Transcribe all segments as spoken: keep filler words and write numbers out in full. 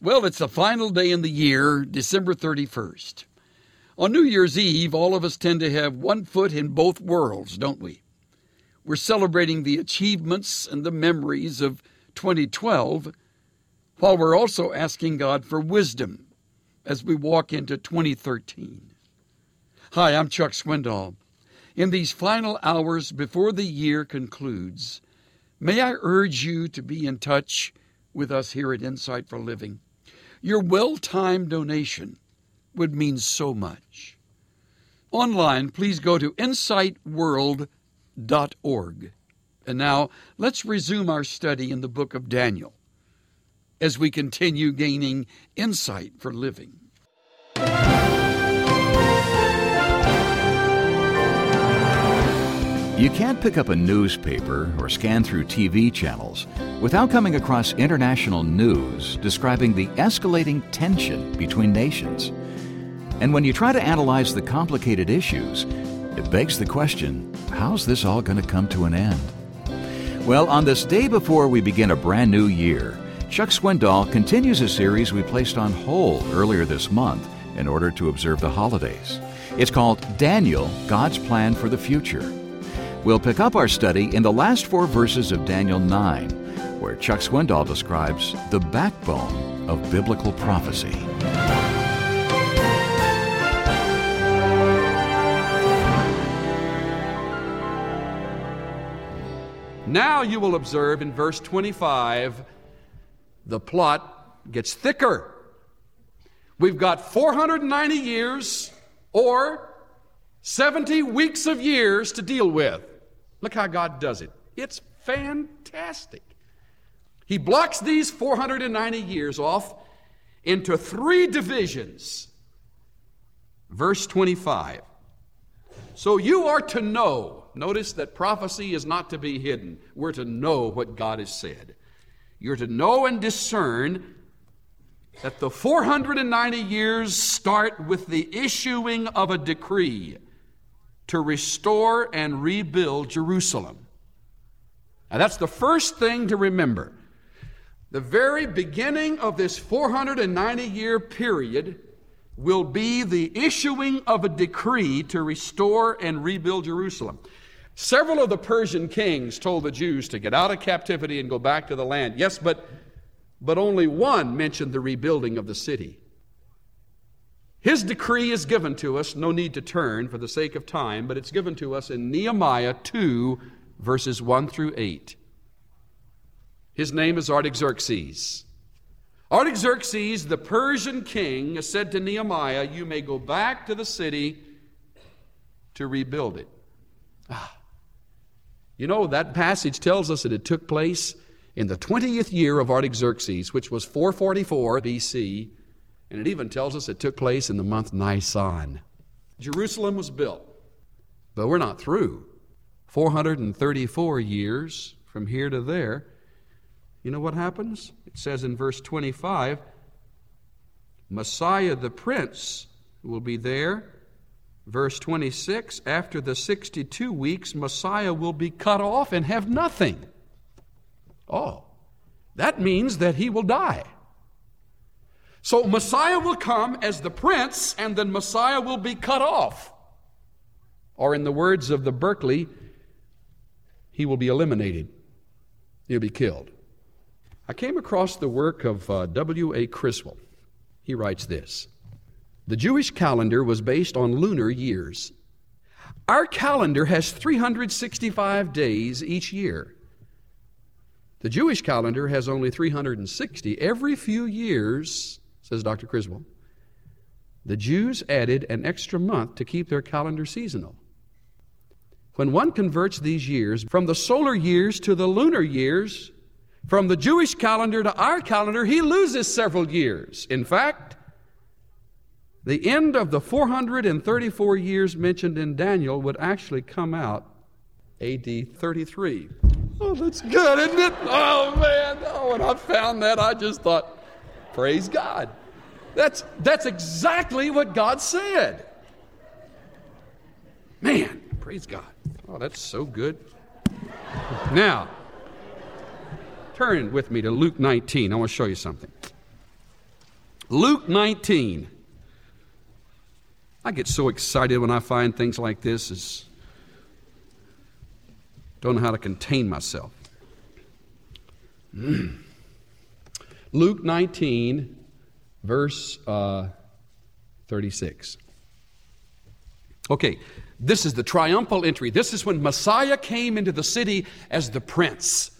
Well, it's the final day in the year, December thirty-first. On New Year's Eve, all of us tend to have one foot in both worlds, don't we? We're celebrating the achievements and the memories of twenty twelve, while we're also asking God for wisdom as we walk into twenty thirteen. Hi, I'm Chuck Swindoll. In these final hours before the year concludes, may I urge you to be in touch with us here at Insight for Living. Your well-timed donation would mean so much. Online, please go to insight world dot org. And now, let's resume our study in the book of Daniel as we continue gaining insight for living. You can't pick up a newspaper or scan through T V channels without coming across international news describing the escalating tension between nations. And when you try to analyze the complicated issues, it begs the question, how's this all going to come to an end? Well, on this day before we begin a brand new year, Chuck Swindoll continues a series we placed on hold earlier this month in order to observe the holidays. It's called Daniel, God's Plan for the Future. We'll pick up our study in the last four verses of Daniel nine, where Chuck Swindoll describes the backbone of biblical prophecy. Now you will observe in verse twenty-five, the plot gets thicker. We've got four hundred ninety years or seventy weeks of years to deal with. Look how God does it. It's fantastic. He blocks these four hundred ninety years off into three divisions. Verse twenty-five. So you are to know. Notice that prophecy is not to be hidden. We're to know what God has said. You're to know and discern that the four hundred ninety years start with the issuing of a decree to restore and rebuild Jerusalem. Now that's the first thing to remember. The very beginning of this four hundred ninety year period will be the issuing of a decree to restore and rebuild Jerusalem. Several of the Persian kings told the Jews to get out of captivity and go back to the land. Yes, but, but only one mentioned the rebuilding of the city. His decree is given to us, no need to turn for the sake of time, but it's given to us in Nehemiah two, verses one through eight. His name is Artaxerxes. Artaxerxes, the Persian king, said to Nehemiah, you may go back to the city to rebuild it. Ah. You know, that passage tells us that it took place in the twentieth year of Artaxerxes, which was four forty-four B C, and it even tells us it took place in the month Nisan. Jerusalem was built, but we're not through. four hundred thirty-four years from here to there. You know what happens? It says in verse twenty-five, Messiah the Prince will be there. Verse twenty-six, after the sixty-two weeks, Messiah will be cut off and have nothing. Oh, that means that he will die. So Messiah will come as the prince, and then Messiah will be cut off. Or in the words of the Berkeley, he will be eliminated. He'll be killed. I came across the work of uh, W A Criswell. He writes this. The Jewish calendar was based on lunar years. Our calendar has three hundred sixty-five days each year. The Jewish calendar has only three hundred sixty. Every few years, says Doctor Criswell, the Jews added an extra month to keep their calendar seasonal. When one converts these years from the solar years to the lunar years, from the Jewish calendar to our calendar, he loses several years. In fact, the end of the four hundred thirty-four years mentioned in Daniel would actually come out A D thirty-three. Oh, that's good, isn't it? Oh, man. Oh, when I found that, I just thought, praise God. That's, that's exactly what God said. Man, praise God. Oh, that's so good. Now, turn with me to Luke nineteen. I want to show you something. Luke nineteen. I get so excited when I find things like this. Is don't know how to contain myself. Luke nineteen, verse uh, thirty-six. Okay, this is the triumphal entry. This is when Messiah came into the city as the prince,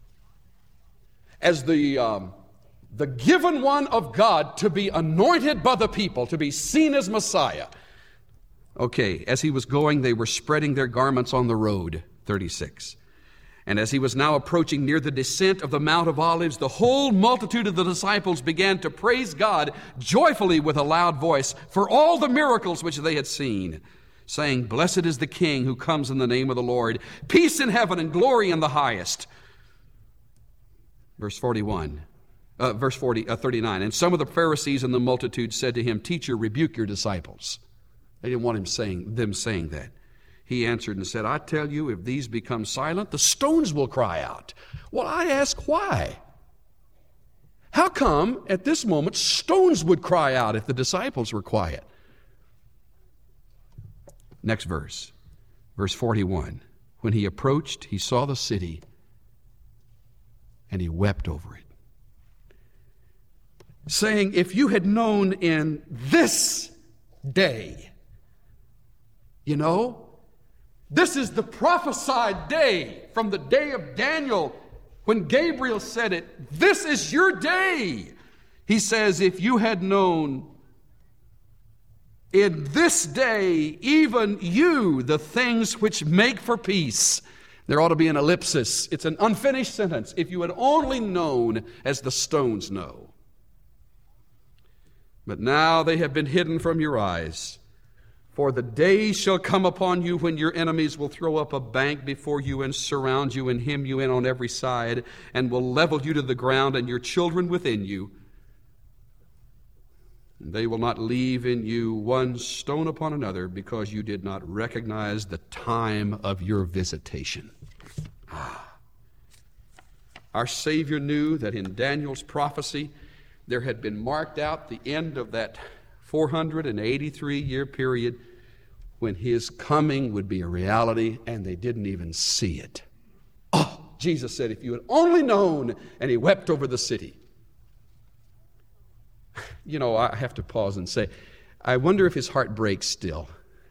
as the um, the given one of God to be anointed by the people, to be seen as Messiah. Okay, as he was going, they were spreading their garments on the road, thirty-six. And as he was now approaching near the descent of the Mount of Olives, the whole multitude of the disciples began to praise God joyfully with a loud voice for all the miracles which they had seen, saying, "Blessed is the King who comes in the name of the Lord. Peace in heaven and glory in the highest." Verse forty-one, uh, verse forty, uh, thirty-nine. And some of the Pharisees and the multitude said to him, "Teacher, rebuke your disciples." They didn't want him saying them saying that. He answered and said, "I tell you, if these become silent, the stones will cry out." Well, I ask why? How come at this moment stones would cry out if the disciples were quiet? Next verse, verse forty-one. When he approached, he saw the city, and he wept over it, saying, "If you had known in this day," you know, this is the prophesied day from the day of Daniel when Gabriel said it. This is your day. He says, if you had known in this day, even you, the things which make for peace. There ought to be an ellipsis. It's an unfinished sentence. If you had only known as the stones know. But now they have been hidden from your eyes. For the day shall come upon you when your enemies will throw up a bank before you and surround you and hem you in on every side and will level you to the ground and your children within you. And they will not leave in you one stone upon another because you did not recognize the time of your visitation. Ah. Our Savior knew that in Daniel's prophecy there had been marked out the end of that four hundred eighty-three year period when his coming would be a reality, and they didn't even see it. Oh, Jesus said, if you had only known, and he wept over the city. You know, I have to pause and say, I wonder if his heart breaks still.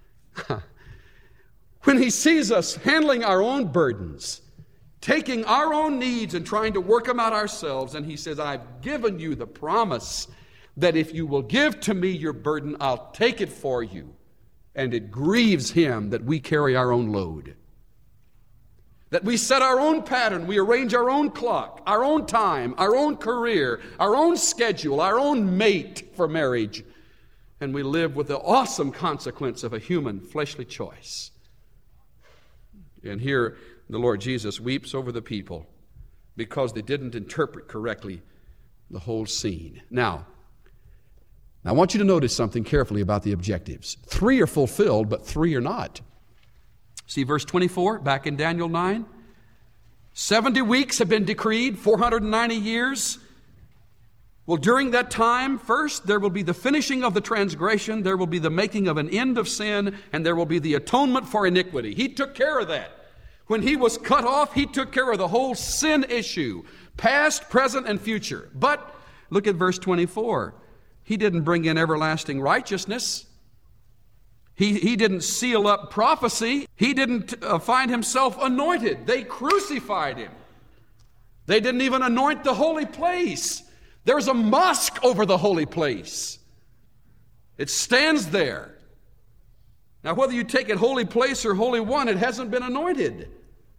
When he sees us handling our own burdens, taking our own needs and trying to work them out ourselves, and he says, I've given you the promise that if you will give to me your burden, I'll take it for you. And it grieves him that we carry our own load. That we set our own pattern, we arrange our own clock, our own time, our own career, our own schedule, our own mate for marriage. And we live with the awesome consequence of a human fleshly choice. And here the Lord Jesus weeps over the people because they didn't interpret correctly the whole scene. Now, I want you to notice something carefully about the objectives. Three are fulfilled, but three are not. See verse twenty-four, back in Daniel nine. seventy weeks have been decreed, four hundred ninety years. Well, during that time, first, there will be the finishing of the transgression, there will be the making of an end of sin, and there will be the atonement for iniquity. He took care of that. When he was cut off, he took care of the whole sin issue, past, present, and future. But look at verse twenty-four. He didn't bring in everlasting righteousness. He, he didn't seal up prophecy. He didn't uh, find himself anointed. They crucified him. They didn't even anoint the holy place. There's a mosque over the holy place. It stands there. Now, whether you take it holy place or holy one, it hasn't been anointed.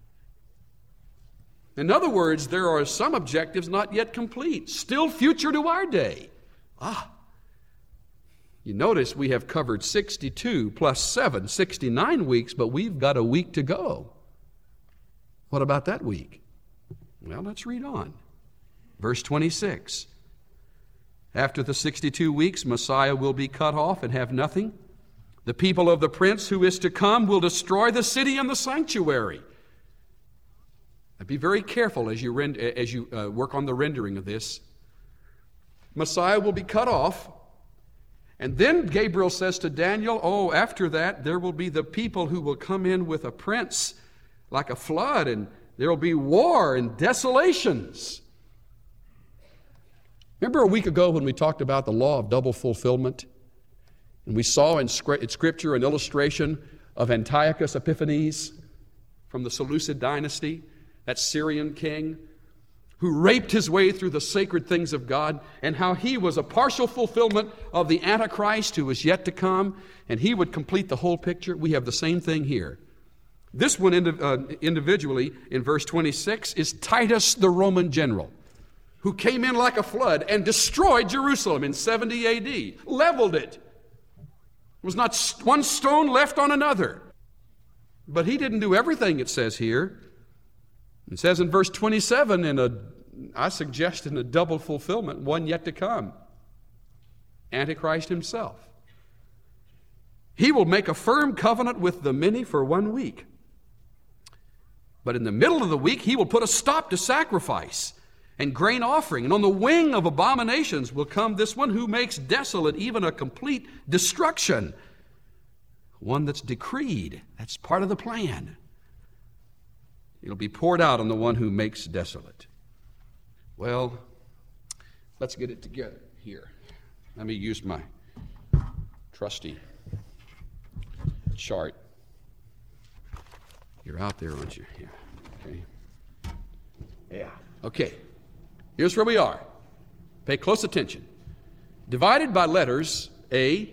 In other words, there are some objectives not yet complete, still future to our day. Ah, you notice we have covered sixty-two plus seven, sixty-nine weeks, but we've got a week to go. What about that week? Well, let's read on. Verse twenty-six. After the sixty-two weeks, Messiah will be cut off and have nothing. The people of the prince who is to come will destroy the city and the sanctuary. Now be very careful as you, rend- as you uh, work on the rendering of this. Messiah will be cut off. And then Gabriel says to Daniel, oh, after that, there will be the people who will come in with a prince like a flood, and there will be war and desolations. Remember a week ago when we talked about the law of double fulfillment? And we saw in Scripture an illustration of Antiochus Epiphanes from the Seleucid dynasty, that Syrian king who raped his way through the sacred things of God, and how he was a partial fulfillment of the Antichrist who was yet to come, and he would complete the whole picture. We have the same thing here. This one indi- uh, individually in verse twenty-six is Titus the Roman general, who came in like a flood and destroyed Jerusalem in seventy A D, leveled it. There was not one stone left on another. But he didn't do everything, it says here. It says in verse twenty-seven, in a, I suggest in a double fulfillment, one yet to come, Antichrist himself. He will make a firm covenant with the many for one week. But in the middle of the week, he will put a stop to sacrifice and grain offering. And on the wing of abominations will come this one who makes desolate even a complete destruction. One that's decreed. That's part of the plan. It'll be poured out on the one who makes desolate. Well, let's get it together here. Let me use my trusty chart. You're out there, aren't you? Yeah. Okay. Yeah. Okay. Here's where we are. Pay close attention. Divided by letters A,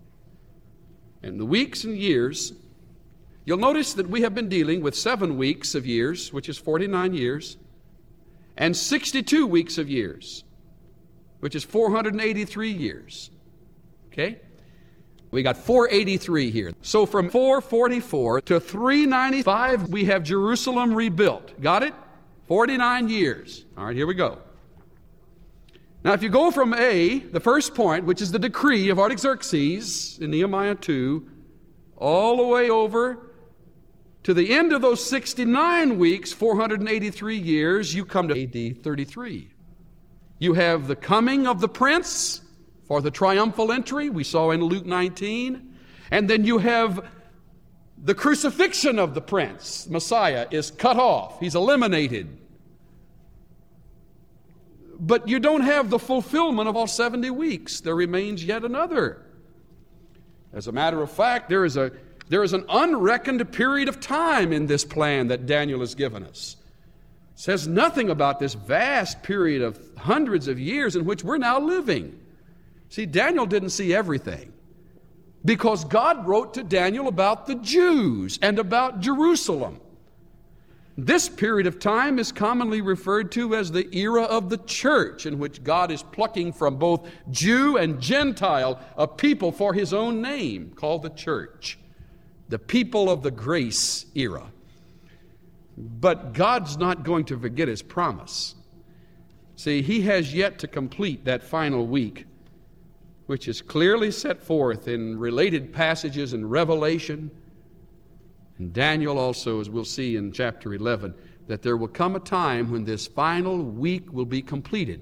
and the weeks and years, you'll notice that we have been dealing with seven weeks of years, which is forty-nine years, and sixty-two weeks of years, which is four hundred eighty-three years. Okay? We got four eighty-three here. So from four forty-four to three ninety-five, we have Jerusalem rebuilt. Got it? forty-nine years. All right, here we go. Now, if you go from A, the first point, which is the decree of Artaxerxes in Nehemiah two, all the way over to the end of those sixty-nine weeks, four hundred eighty-three years, you come to A D thirty-three. You have the coming of the prince for the triumphal entry, we saw in Luke nineteen. And then you have the crucifixion of the prince. Messiah is cut off. He's eliminated. But you don't have the fulfillment of all seventy weeks. There remains yet another. As a matter of fact, there is a there is an unreckoned period of time in this plan that Daniel has given us. It says nothing about this vast period of hundreds of years in which we're now living. See, Daniel didn't see everything because God wrote to Daniel about the Jews and about Jerusalem. This period of time is commonly referred to as the era of the church, in which God is plucking from both Jew and Gentile a people for his own name, called the church, the people of the grace era. But God's not going to forget his promise. See, he has yet to complete that final week, which is clearly set forth in related passages in Revelation. And Daniel also, as we'll see in chapter eleven, that there will come a time when this final week will be completed.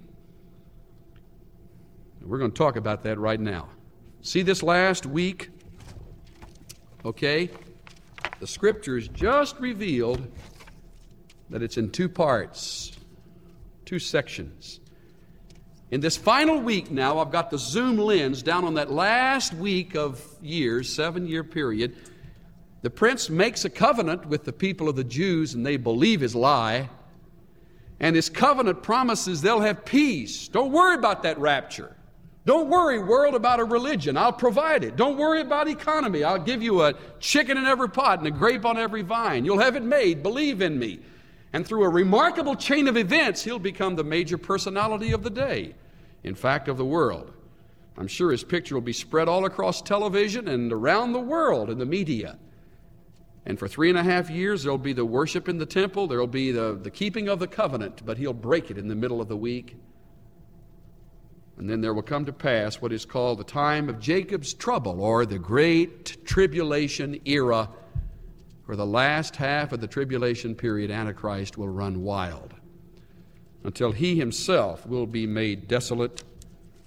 We're going to talk about that right now. See this last week? Okay? The Scriptures just revealed that it's in two parts, two sections. In this final week now, I've got the zoom lens down on that last week of years, seven-year period. The prince makes a covenant with the people of the Jews, and they believe his lie. And his covenant promises they'll have peace. Don't worry about that rapture. Don't worry, world, about a religion. I'll provide it. Don't worry about economy. I'll give you a chicken in every pot and a grape on every vine. You'll have it made. Believe in me. And through a remarkable chain of events, he'll become the major personality of the day. In fact, of the world. I'm sure his picture will be spread all across television and around the world in the media. And for three and a half years, there'll be the worship in the temple. There'll be the, the keeping of the covenant, but he'll break it in the middle of the week. And then there will come to pass what is called the time of Jacob's trouble, or the great tribulation era. For the last half of the tribulation period, Antichrist will run wild until he himself will be made desolate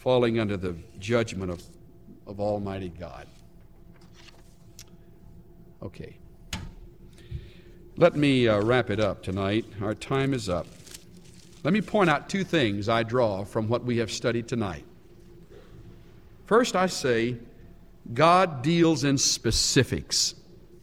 falling under the judgment of, of Almighty God. Okay. Let me uh, wrap it up tonight. Our time is up. Let me point out two things I draw from what we have studied tonight. First, I say, God deals in specifics.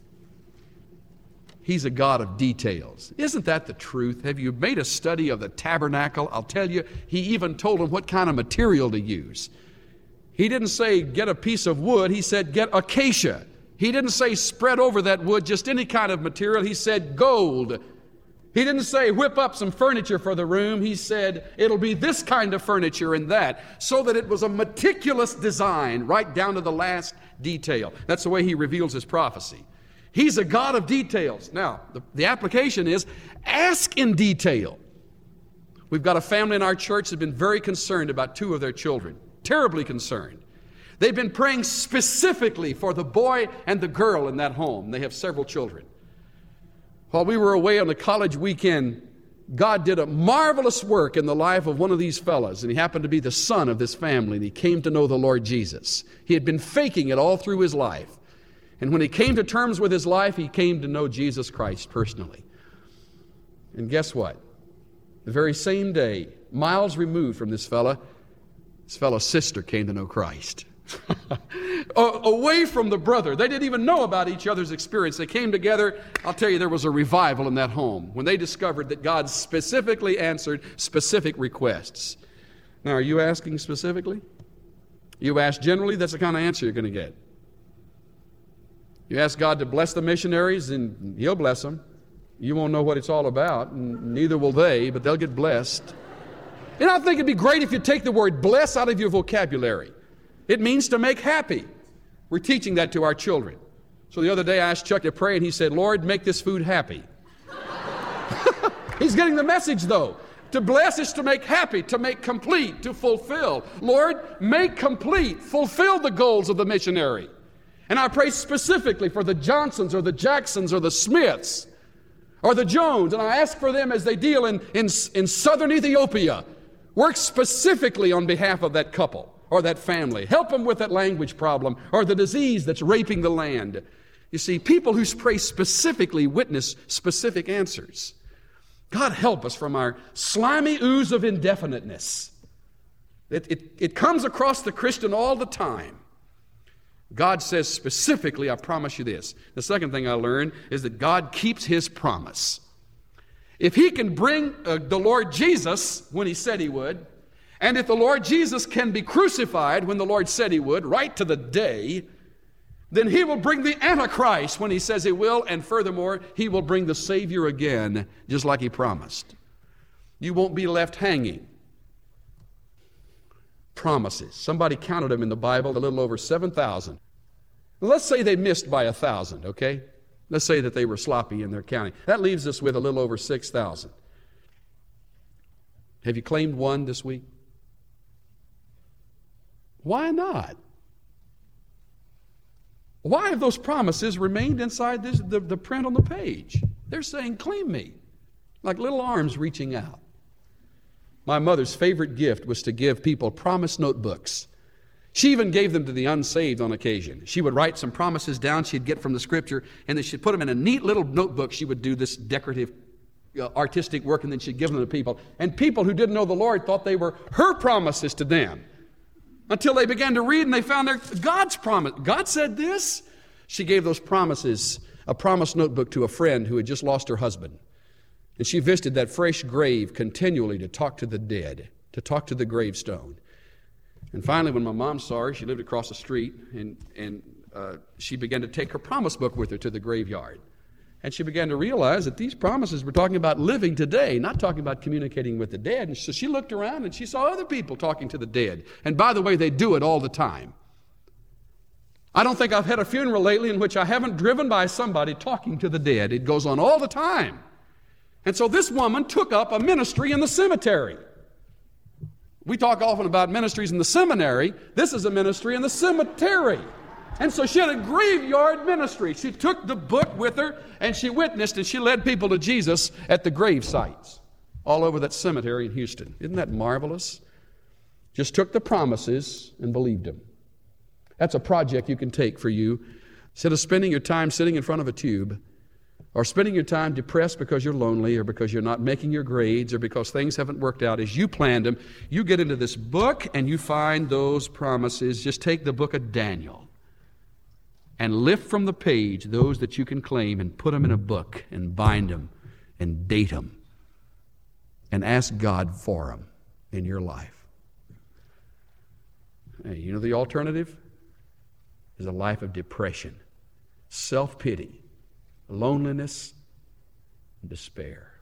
He's a God of details. Isn't that the truth? Have you made a study of the tabernacle? I'll tell you, he even told them what kind of material to use. He didn't say, get a piece of wood. He said, get acacia. He didn't say, spread over that wood just any kind of material. He said, gold. He didn't say, whip up some furniture for the room. He said, it'll be this kind of furniture and that, so that it was a meticulous design right down to the last detail. That's the way he reveals his prophecy. He's a God of details. Now, the, the application is, ask in detail. We've got a family in our church that's been very concerned about two of their children, terribly concerned. They've been praying specifically for the boy and the girl in that home. They have several children. While we were away on a college weekend, God did a marvelous work in the life of one of these fellows, and he happened to be the son of this family, and he came to know the Lord Jesus. He had been faking it all through his life. And when he came to terms with his life, he came to know Jesus Christ personally. And guess what? The very same day, miles removed from this fella, this fellow's sister came to know Christ. Away from the brother. They didn't even know about each other's experience. They came together. I'll tell you, there was a revival in that home when they discovered that God specifically answered specific requests. Now, are you asking specifically? You ask generally, that's the kind of answer you're going to get. You ask God to bless the missionaries, and He'll bless them. You won't know what it's all about, and neither will they, but they'll get blessed. And I think it'd be great if you take the word bless out of your vocabulary. It means to make happy. We're teaching that to our children. So the other day I asked Chuck to pray, and he said, Lord, make this food happy. He's getting the message, though. To bless is to make happy, to make complete, to fulfill. Lord, make complete, fulfill the goals of the missionary. And I pray specifically for the Johnsons or the Jacksons or the Smiths or the Jones, and I ask for them as they deal in, in, in southern Ethiopia. Work specifically on behalf of that couple or that family. Help them with that language problem or the disease that's raping the land. You see, people who pray specifically witness specific answers. God help us from our slimy ooze of indefiniteness. It, it, it comes across the Christian all the time. God says specifically, I promise you this. The second thing I learned is that God keeps His promise. If He can bring uh, the Lord Jesus when He said He would, and if the Lord Jesus can be crucified when the Lord said He would, right to the day, then He will bring the Antichrist when He says He will, and furthermore, He will bring the Savior again, just like He promised. You won't be left hanging. Promises. Somebody counted them in the Bible, a little over seven thousand. Let's say they missed by a thousand, okay? Let's say that they were sloppy in their counting. That leaves us with a little over six thousand. Have you claimed one this week? Why not? Why have those promises remained inside this, the, the print on the page? They're saying, claim me, like little arms reaching out. My mother's favorite gift was to give people promise notebooks. She even gave them to the unsaved on occasion. She would write some promises down she'd get from the Scripture, and then she'd put them in a neat little notebook. She would do this decorative, uh, artistic work, and then she'd give them to people. And people who didn't know the Lord thought they were her promises to them. Until they began to read and they found they're God's promise. God said this. She gave those promises, a promise notebook to a friend who had just lost her husband. And she visited that fresh grave continually to talk to the dead, to talk to the gravestone. And finally, when my mom saw her, she lived across the street, and, and uh, she began to take her promise book with her to the graveyard. And she began to realize that these promises were talking about living today, not talking about communicating with the dead. And so she looked around and she saw other people talking to the dead. And by the way, they do it all the time. I don't think I've had a funeral lately in which I haven't driven by somebody talking to the dead. It goes on all the time. And so this woman took up a ministry in the cemetery. We talk often about ministries in the seminary. This is a ministry in the cemetery. And so she had a graveyard ministry. She took the book with her, and she witnessed, and she led people to Jesus at the grave sites all over that cemetery in Houston. Isn't that marvelous? Just took the promises and believed them. That's a project you can take for you. Instead of spending your time sitting in front of a tube, or spending your time depressed because you're lonely, or because you're not making your grades, or because things haven't worked out as you planned them, you get into this book and you find those promises. Just take the book of Daniel and lift from the page those that you can claim and put them in a book and bind them and date them and ask God for them in your life. Hey, you know the alternative is a life of depression, self-pity, loneliness, and despair.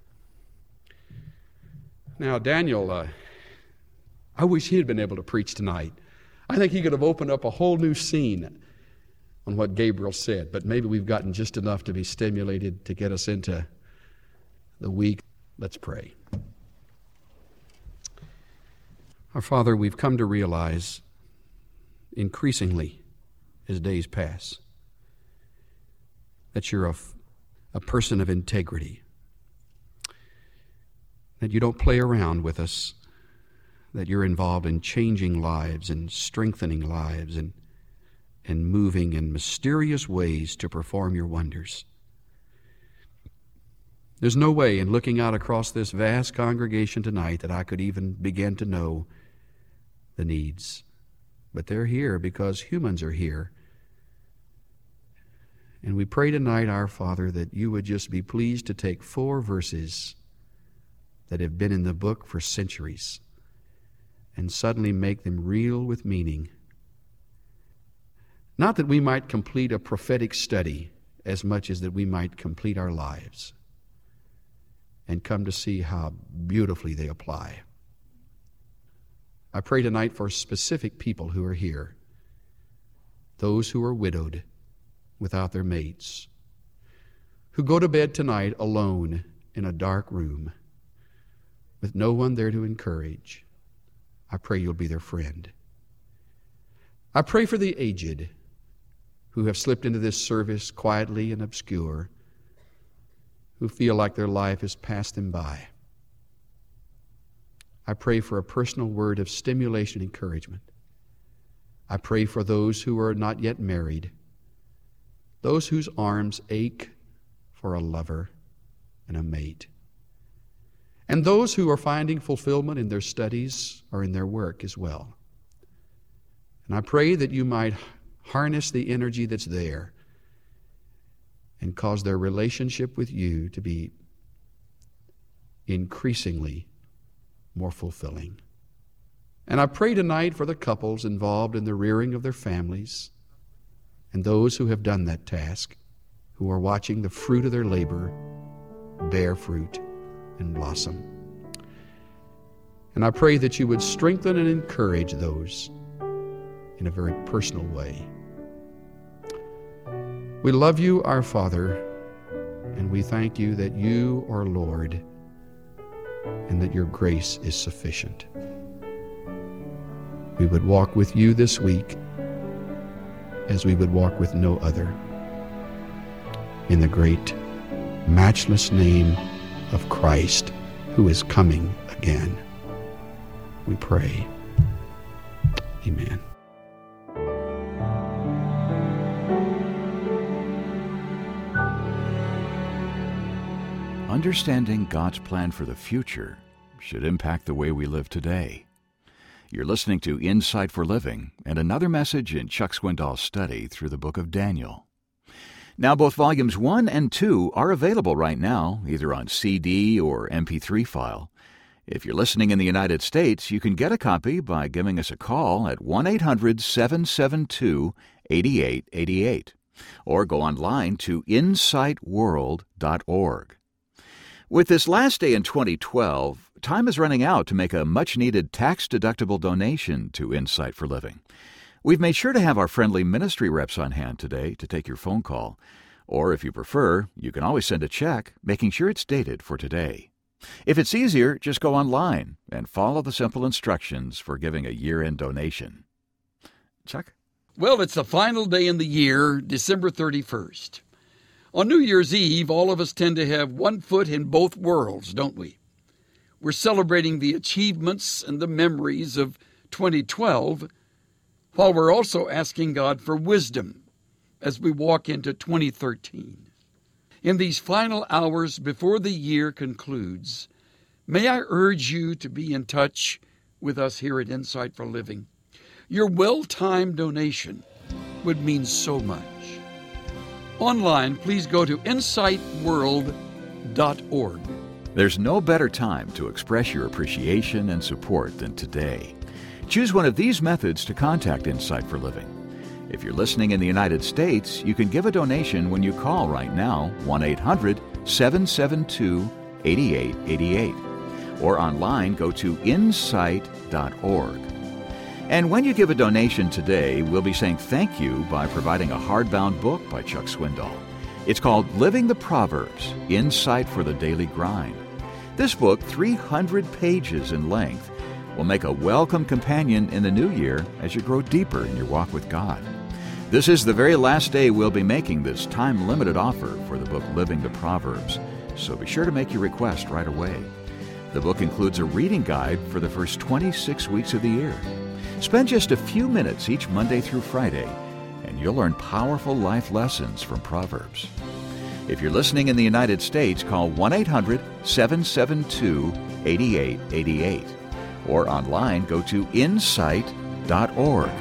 Now, Daniel, uh, I wish he had been able to preach tonight. I think he could have opened up a whole new scene on what Gabriel said, but maybe we've gotten just enough to be stimulated to get us into the week. Let's pray. Our Father, we've come to realize increasingly as days pass that you're a, a person of integrity, that you don't play around with us, that you're involved in changing lives and strengthening lives and, and moving in mysterious ways to perform your wonders. There's no way in looking out across this vast congregation tonight that I could even begin to know the needs. But they're here because humans are here. And we pray tonight, our Father, that you would just be pleased to take four verses that have been in the book for centuries and suddenly make them real with meaning. Not that we might complete a prophetic study as much as that we might complete our lives and come to see how beautifully they apply. I pray tonight for specific people who are here, those who are widowed without their mates, who go to bed tonight alone in a dark room with no one there to encourage. I pray you'll be their friend. I pray for the aged who have slipped into this service quietly and obscure, who feel like their life has passed them by. I pray for a personal word of stimulation and encouragement. I pray for those who are not yet married, those whose arms ache for a lover and a mate, and those who are finding fulfillment in their studies or in their work as well. And I pray that you might harness the energy that's there and cause their relationship with you to be increasingly more fulfilling. And I pray tonight for the couples involved in the rearing of their families and those who have done that task, who are watching the fruit of their labor bear fruit and blossom. And I pray that you would strengthen and encourage those in a very personal way. We love you, our Father, and we thank you that you are Lord and that your grace is sufficient. We would walk with you this week as we would walk with no other. In the great, matchless name of Christ, who is coming again, we pray. Amen. Understanding God's plan for the future should impact the way we live today. You're listening to Insight for Living and another message in Chuck Swindoll's study through the book of Daniel. Now, both volumes one and two are available right now, either on C D or M P three file. If you're listening in the United States, you can get a copy by giving us a call at one eight hundred seven seven two eight eight eight eight or go online to insight world dot org. With this last day in twenty twelve, time is running out to make a much-needed tax-deductible donation to Insight for Living. We've made sure to have our friendly ministry reps on hand today to take your phone call. Or if you prefer, you can always send a check, making sure it's dated for today. If it's easier, just go online and follow the simple instructions for giving a year-end donation. Chuck? Well, it's the final day in the year, December thirty-first. On New Year's Eve, all of us tend to have one foot in both worlds, don't we? We're celebrating the achievements and the memories of twenty twelve, while we're also asking God for wisdom as we walk into twenty thirteen. In these final hours before the year concludes, may I urge you to be in touch with us here at Insight for Living. Your well-timed donation would mean so much. Online, please go to insight world dot org. There's no better time to express your appreciation and support than today. Choose one of these methods to contact Insight for Living. If you're listening in the United States, you can give a donation when you call right now, one eight hundred seven seven two eight eight eight eight. Or online, go to insight dot org. And when you give a donation today, we'll be saying thank you by providing a hardbound book by Chuck Swindoll. It's called Living the Proverbs, Insight for the Daily Grind. This book, three hundred pages in length, will make a welcome companion in the new year as you grow deeper in your walk with God. This is the very last day we'll be making this time-limited offer for the book Living the Proverbs, so be sure to make your request right away. The book includes a reading guide for the first twenty-six weeks of the year. Spend just a few minutes each Monday through Friday, and you'll learn powerful life lessons from Proverbs. If you're listening in the United States, call one eight hundred seven seven two eight eight eight eight. Or online, go to insight dot org.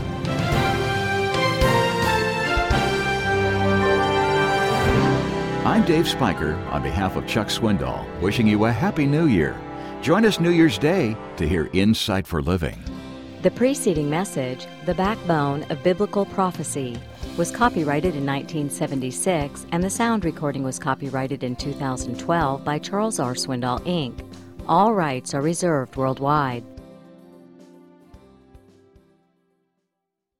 I'm Dave Spiker on behalf of Chuck Swindoll, wishing you a Happy New Year. Join us New Year's Day to hear Insight for Living. The preceding message, The Backbone of Biblical Prophecy, was copyrighted in nineteen seventy-six, and the sound recording was copyrighted in two thousand twelve by Charles R. Swindoll, Incorporated. All rights are reserved worldwide.